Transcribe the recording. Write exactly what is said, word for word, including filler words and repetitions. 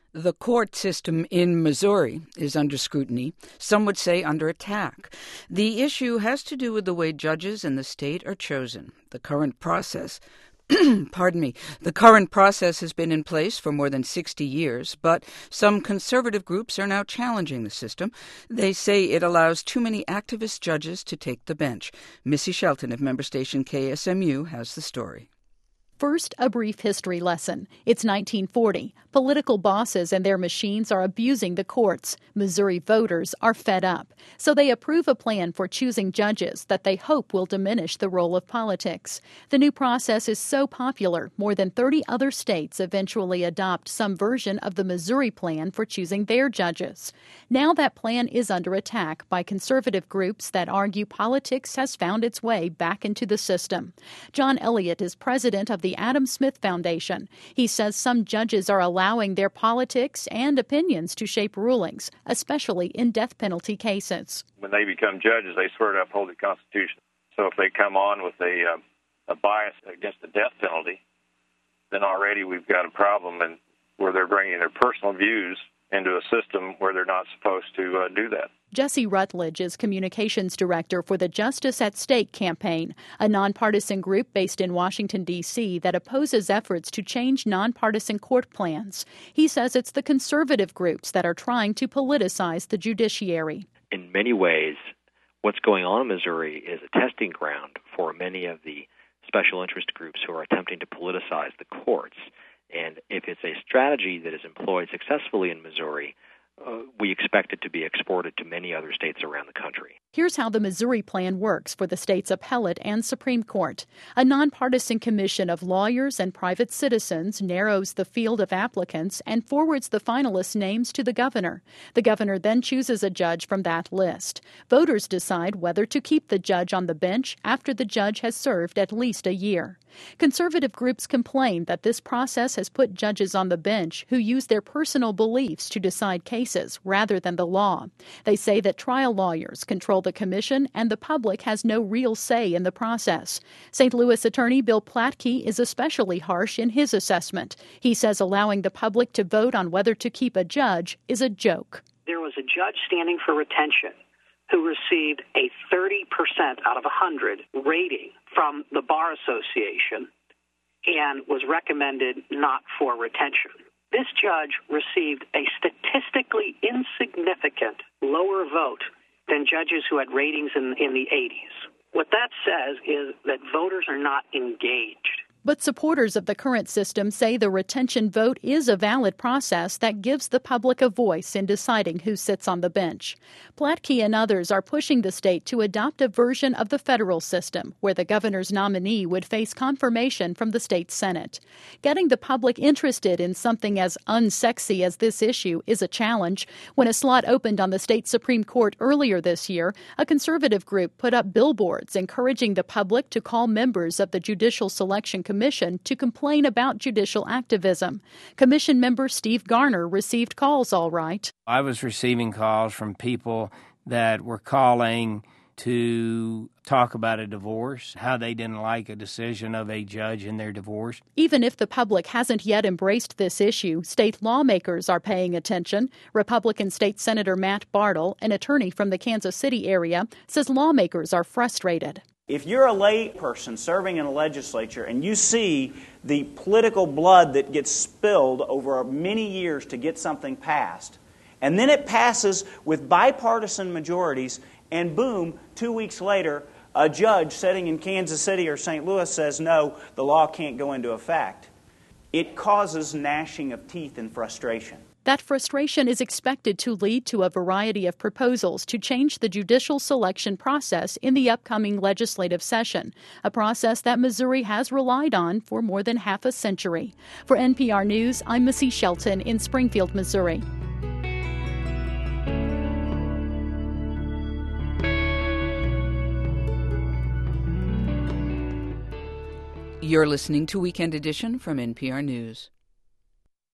The court system in Missouri is under scrutiny, some would say under attack. The issue has to do with the way judges in the state are chosen. The current process, pardon me, the current process has been in place for more than sixty years, but some conservative groups are now challenging the system. They say it allows too many activist judges to take the bench. Missy Shelton of member station K S M U has the story. First, a brief history lesson. It's nineteen forty. Political bosses and their machines are abusing the courts. Missouri voters are fed up. So they approve a plan for choosing judges that they hope will diminish the role of politics. The new process is so popular, more than thirty other states eventually adopt some version of the Missouri plan for choosing their judges. Now that plan is under attack by conservative groups that argue politics has found its way back into the system. John Elliott is president of the The Adam Smith Foundation. He says some judges are allowing their politics and opinions to shape rulings, especially in death penalty cases. When they become judges, they swear to uphold the Constitution. So if they come on with a, uh, a bias against the death penalty, then already we've got a problem, and where they're bringing their personal views into a system where they're not supposed to uh, do that. Jesse Rutledge is communications director for the Justice at Stake campaign, a nonpartisan group based in Washington, D C that opposes efforts to change nonpartisan court plans. He says it's the conservative groups that are trying to politicize the judiciary. In many ways, what's going on in Missouri is a testing ground for many of the special interest groups who are attempting to politicize the courts. And if it's a strategy that is employed successfully in Missouri, uh, we expect it to be exported to many other states around the country. Here's how the Missouri plan works for the state's appellate and Supreme Court. A nonpartisan commission of lawyers and private citizens narrows the field of applicants and forwards the finalists' names to the governor. The governor then chooses a judge from that list. Voters decide whether to keep the judge on the bench after the judge has served at least a year. Conservative groups complain that this process has put judges on the bench who use their personal beliefs to decide cases rather than the law. They say that trial lawyers control the commission and the public has no real say in the process. Saint Louis attorney Bill Platke is especially harsh in his assessment. He says allowing the public to vote on whether to keep a judge is a joke. There was a judge standing for retention who received a thirty percent out of one hundred rating from the Bar Association and was recommended not for retention. This judge received a statistically insignificant lower vote than judges who had ratings in, in the eighties. What that says is that voters are not engaged. But supporters of the current system say the retention vote is a valid process that gives the public a voice in deciding who sits on the bench. Platke and others are pushing the state to adopt a version of the federal system where the governor's nominee would face confirmation from the state Senate. Getting the public interested in something as unsexy as this issue is a challenge. When a slot opened on the state Supreme Court earlier this year, a conservative group put up billboards encouraging the public to call members of the Judicial Selection Commission to complain about judicial activism. Commission member Steve Garner received calls all right. I was receiving calls from people that were calling to talk about a divorce, how they didn't like a decision of a judge in their divorce. Even if the public hasn't yet embraced this issue, state lawmakers are paying attention. Republican State Senator Matt Bartle, an attorney from the Kansas City area, says lawmakers are frustrated. If you're a lay person serving in a legislature and you see the political blood that gets spilled over many years to get something passed, and then it passes with bipartisan majorities, and boom, two weeks later, a judge sitting in Kansas City or Saint Louis says, no, the law can't go into effect, it causes gnashing of teeth and frustration. That frustration is expected to lead to a variety of proposals to change the judicial selection process in the upcoming legislative session, a process that Missouri has relied on for more than half a century. For N P R News, I'm Missy Shelton in Springfield, Missouri. You're listening to Weekend Edition from N P R News.